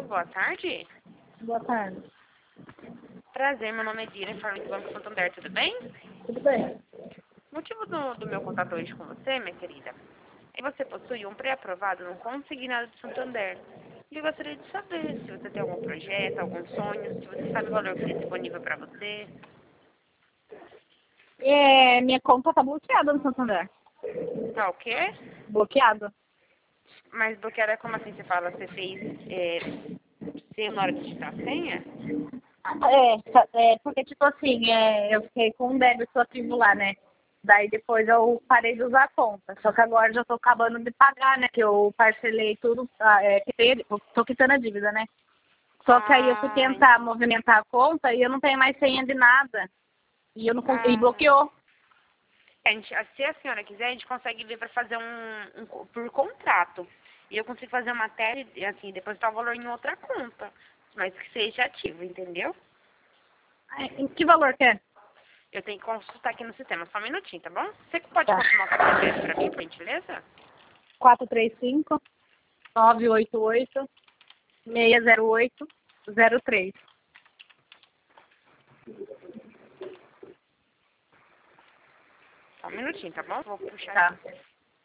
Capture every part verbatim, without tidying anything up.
boa tarde. Boa tarde. Prazer, meu nome é Dina, informe do Banco Santander, tudo bem? Tudo bem? O motivo do, do meu contato hoje com você, minha querida, é que você possui um pré-aprovado no consignado de Santander. E eu gostaria de saber se você tem algum projeto, algum sonho, se você sabe o valor que é disponível para você. É, minha conta tá bloqueada no Santander. Tá o quê? Bloqueada. Mas bloqueada como assim você fala? Você fez é, sem na hora de digitar a senha? É, tá- é, porque tipo assim, é, eu fiquei com um débito ativo lá, né? Daí depois eu parei de usar a conta. Só que agora já tô acabando de pagar, né? Que eu parcelei tudo, ah, é, quitei- eu tô quitando a dívida, né? Só que aí eu fui Ah, tentar movimentar a conta e eu não tenho mais senha de nada. E eu não con- e ah. bloqueou. A gente, se a senhora quiser, a gente consegue ver para fazer um, um co- por contrato. E eu consigo fazer uma matéria e assim, depositar o valor em outra conta. Mas que seja ativo, entendeu? Ai, em que valor que é? Eu tenho que consultar aqui no sistema. Só um minutinho, tá bom? Você que pode Tá. confirmar o seu C P F para mim, por gentileza? quatro três cinco, nove oito oito, seis zero oito, zero três. Só um minutinho, tá bom? Vou puxar Tá. aqui.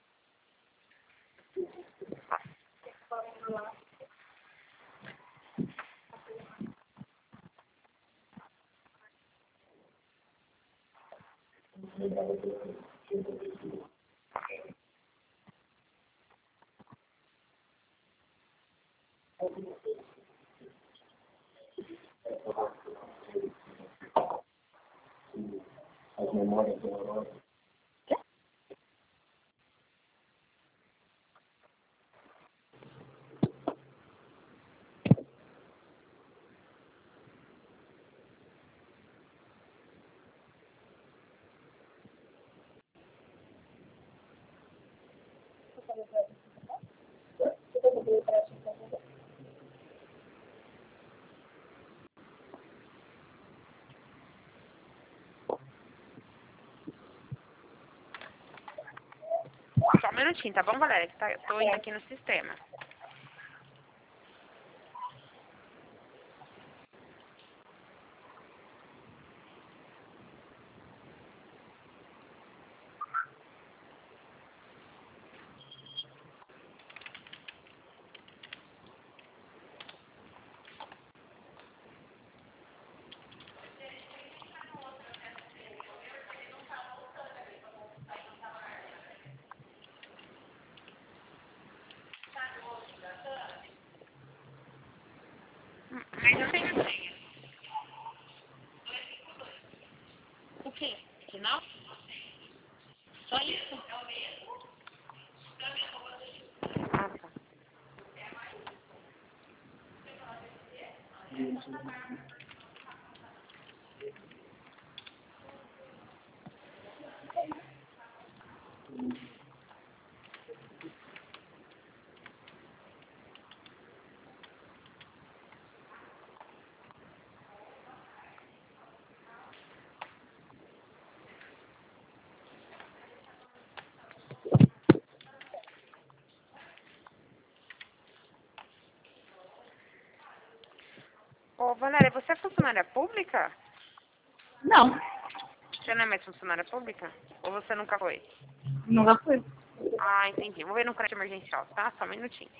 Só um minutinho, tá bom, Valéria? Que tá, tô indo aqui no sistema. Hum, Mas eu tenho senha. O quê? Final? Só isso? Ah, tá. Ô, Valéria, você é funcionária pública? Não, Você não é mais funcionária pública? Ou você nunca foi? nunca fui. Ah, entendi. Vou ver no crédito emergencial, tá? Só um minutinho.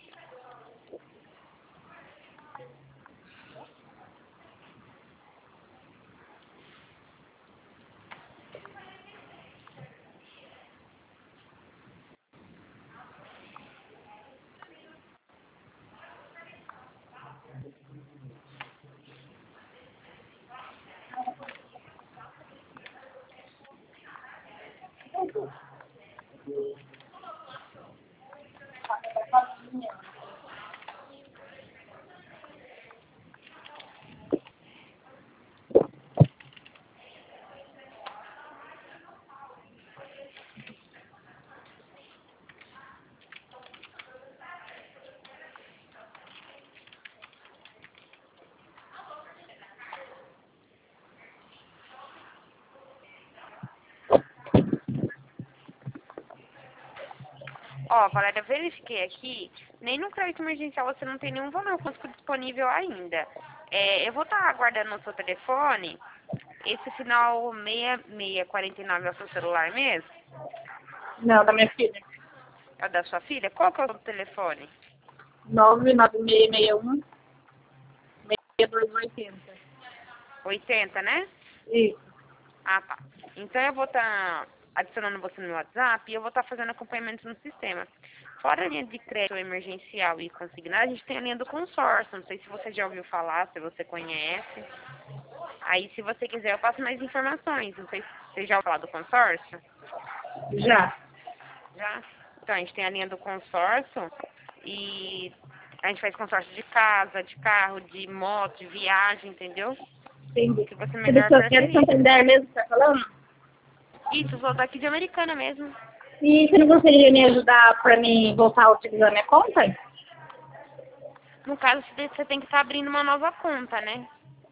Ó, Valéria, verifiquei aqui, nem no crédito emergencial você não tem nenhum valor físico disponível ainda. É, eu vou estar aguardando no seu telefone. Esse final seis seis quatro nove é o seu celular mesmo? Não, da minha filha. É o da sua filha? Qual que é o seu telefone? nove nove seis seis um, seis dois oito zero. oitenta, né? Isso. Ah, tá. Então eu vou estar adicionando você no meu WhatsApp e eu vou estar fazendo acompanhamento no sistema. Fora a linha de crédito emergencial e consignado, a gente tem a linha do consórcio. Não sei se você já ouviu falar, se você conhece. Aí, se você quiser, eu passo mais informações. Não sei se você já ouviu falar do consórcio. Já. Já? Então, a gente tem a linha do consórcio e a gente faz consórcio de casa, de carro, de moto, de viagem, entendeu? Entendi. Que você Você melhor deixou aqui preferir. no Santander mesmo que você tá falando? Isso, sou daqui de Americana mesmo. E você não conseguiria me ajudar pra mim voltar a utilizar minha conta? No caso, você você tem que estar abrindo uma nova conta, né?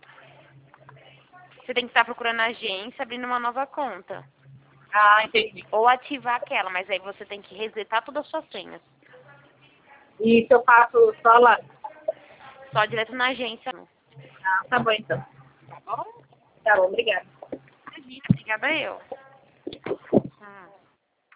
Você tem que estar procurando a agência, abrindo uma nova conta. Ah, entendi. Ou ativar aquela, mas aí você tem que resetar todas as suas senhas. E se eu faço só lá? Só direto na agência. Ah, tá bom então. Tá bom? Tá bom, obrigada. Imagina, obrigada eu. Hum.